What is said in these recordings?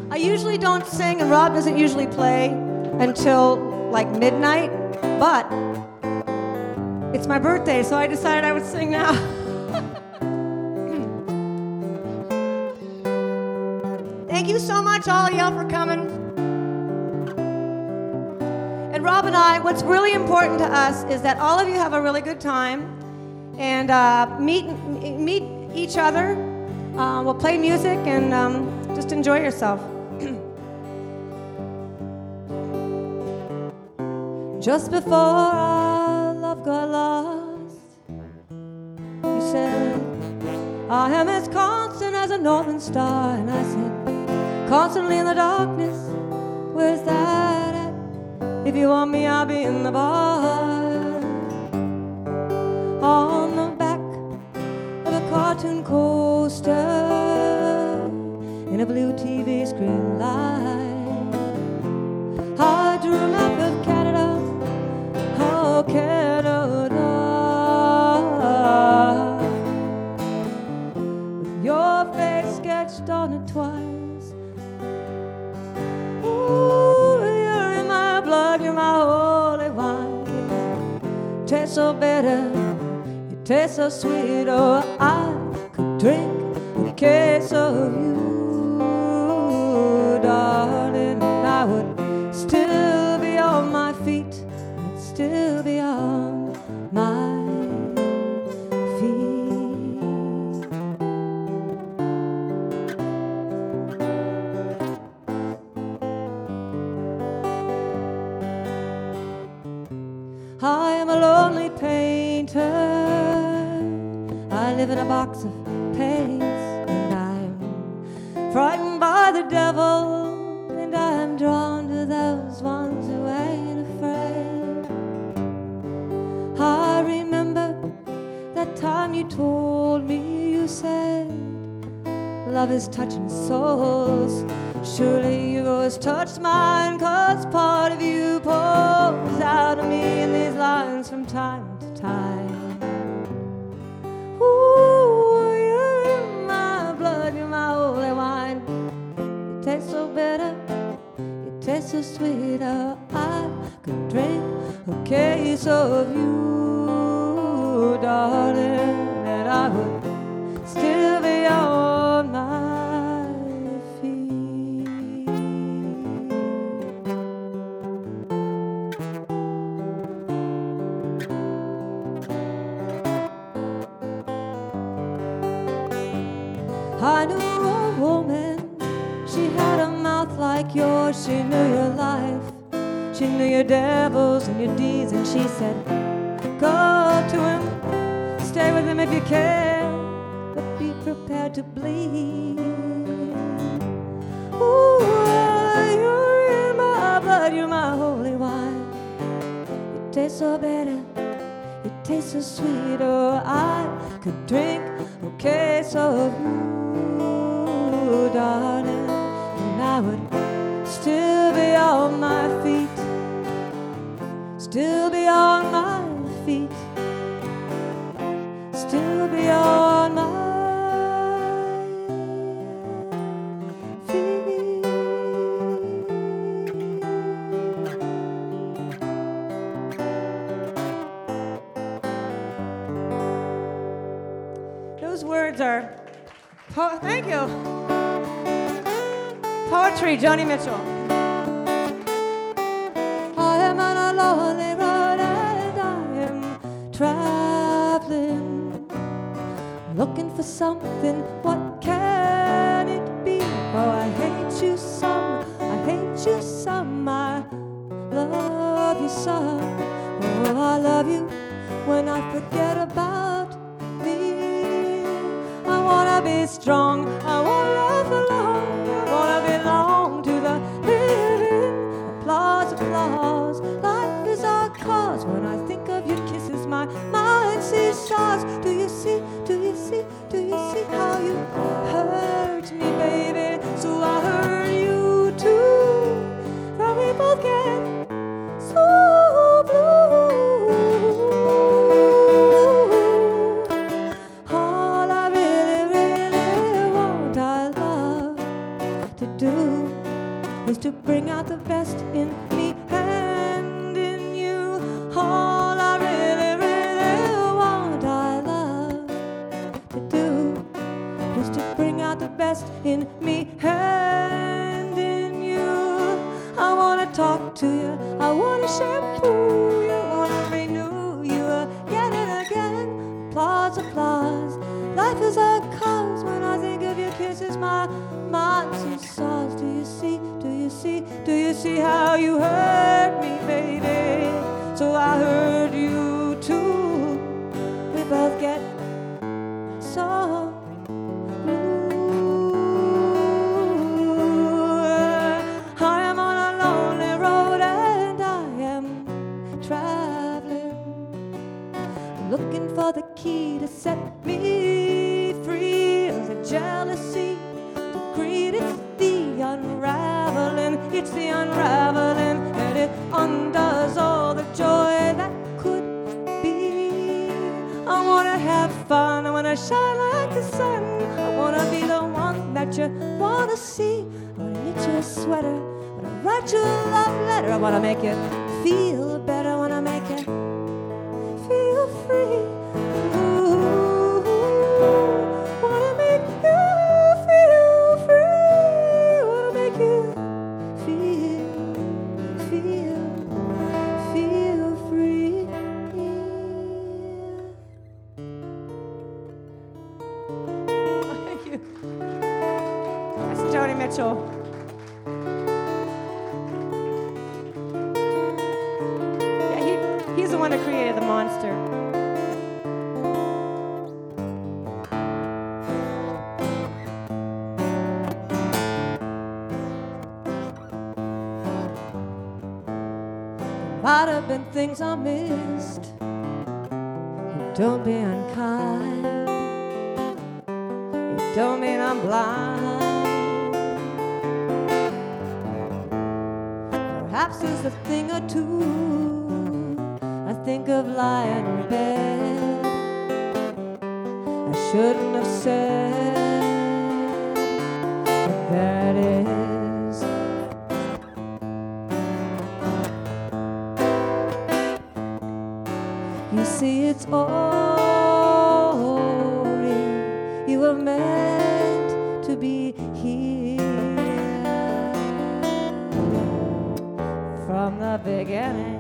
I usually don't sing, and Rob doesn't usually play until like midnight, but it's my birthday, so I decided I would sing now. Thank you so much, all of y'all, for coming. And Rob and I, what's really important to us is that all of you have a really good time and meet each other. We'll play music and just enjoy yourself. Just before our love got lost, you said, I am as constant as a northern star. And I said, constantly in the darkness, where's that at? If you want me, I'll be in the bar. On the back of a cartoon coaster, in a blue TV screen light, I drew a map of Canada, oh Canada, with your face sketched on it twice. Ooh, you're in my blood, you're my holy wine. You taste so bitter, you taste so sweet. Oh, I could drink a case of you, darling, and I would still be on my feet. I'd still be on my feet. I am a lonely painter. I live in a box of paints, and I'm frightened by the devil, and I'm drawn to those ones who ain't afraid. I remember that time you told me, you said, love is touching souls. Surely yours touched mine, 'cause part of you pours out of me in these lines from time to time. Ooh, you're in my blood, you're my holy wine. You taste so bitter, you taste so sweet. Oh, I could drink a case of you, darling, and I would still be on my feet. I knew a woman, she had a mouth like yours. She knew your life, she knew your devils and your deeds, and she said, go to him, stay with him if you can, but be prepared to bleed. Ooh, you're in my blood, you're my holy wine. You taste so bitter, you taste so sweet. Oh, I could drink a case of you, darling, and I would still be on my feet, still be on my feet, still be on my feet. Those words are, thank you. Poetry, Joni Mitchell. I am on a lonely road and I am traveling, looking for something. What can it be? Oh, I hate you some, I hate you some, I love you some. Oh, I love you when I forget about me. I wanna be strong, I wanna laugh alone, I wanna belong to the living. Applause, applause, life is our cause. When I think of your kisses, my mind sees stars. Do you see, do you see, do you see how you hurt me, baby? So I hurt you too. But we both get so blue. All I really, really want, I love to do to bring out the best in me and in you. All I really, really want, I love to do is to bring out the best in me and in you. I wanna talk to you, I wanna shampoo you, I wanna renew you again and again. Applause, applause. Life is a cause when I think of your kisses, my mind sees stars. Do you see, do you see, do you see how you hurt me, baby? So I hurt you too. We both get so blue. I am on a lonely road and I am traveling, looking for the key to set me free. Is it jealousy, the greed? It's the unraveling. It's the unraveling, and it undoes all the joy that could be. I wanna have fun, I wanna shine like the sun. I wanna be the one that you wanna see. I wanna knit you a sweater, I wanna write you a love letter. I wanna make you feel better, I wanna make you feel free. Ooh, wanna make you feel free. Wanna make you feel free. Thank you. That's Joni Mitchell. He's the one who created the monster. Might have been things I missed. Don't be unkind. It don't mean I'm blind. Perhaps there's a thing or two I think of lying in bed I shouldn't have said, but that is you see it's all real. You were meant to be here from the beginning.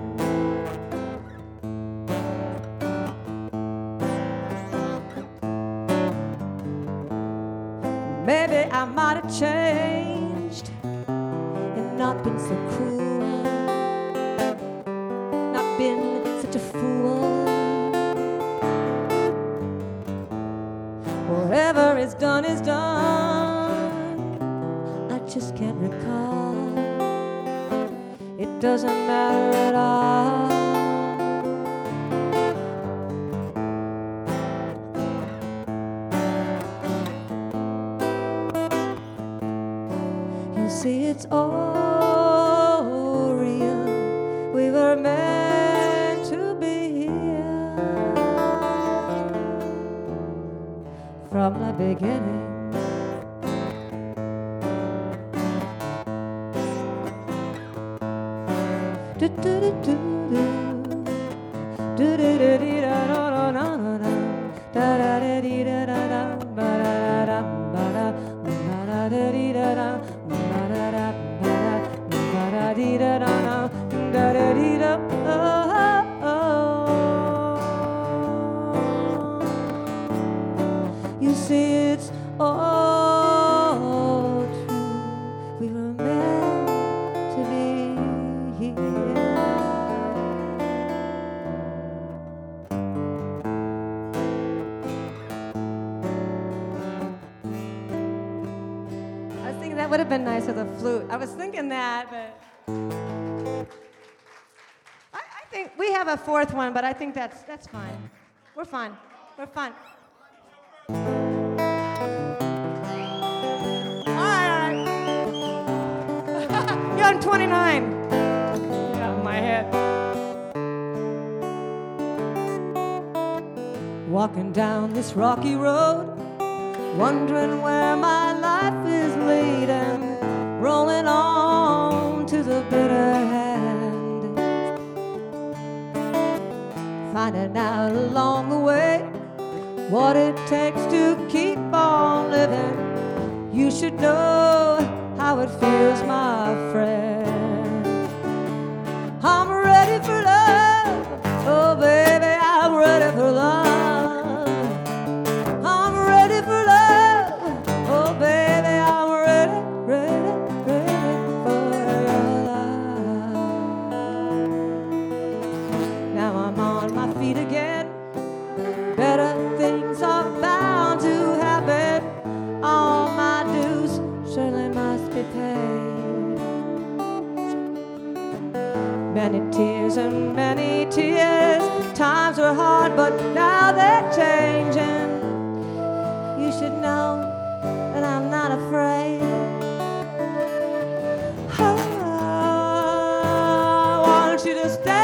Maybe I might have changed and not been so cruel, not been such a fool. Whatever is done is done. I just can't recall. It doesn't matter at all. See, it's all real. We were meant to be here from the beginning. Do do do do do do do do do da da da da da da da da da ba da da ba da ba da da da da. You see, it's all true. We were meant to be here. I was thinking that would have been nice with a flute. I was thinking that, but I think we have a fourth one, but I think that's fine. We're fine. We're fine. All right. You're on 29. Got in my head. Walking down this rocky road, wondering where my life is leading, rolling on a bitter hand. Finding out along the way what it takes to keep on living. You should know how it feels, my friend. I'm ready for love, oh baby, I'm ready for love. I'm ready for love, oh baby, I'm ready, ready, ready for your love. Now I'm on my feet again. Better things are bound to happen. All my dues surely must be paid. Many tears and many tears. Times were hard, but now they're changing. You should know that I'm not afraid. I want you to stay.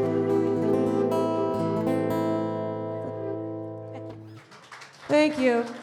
Thank you.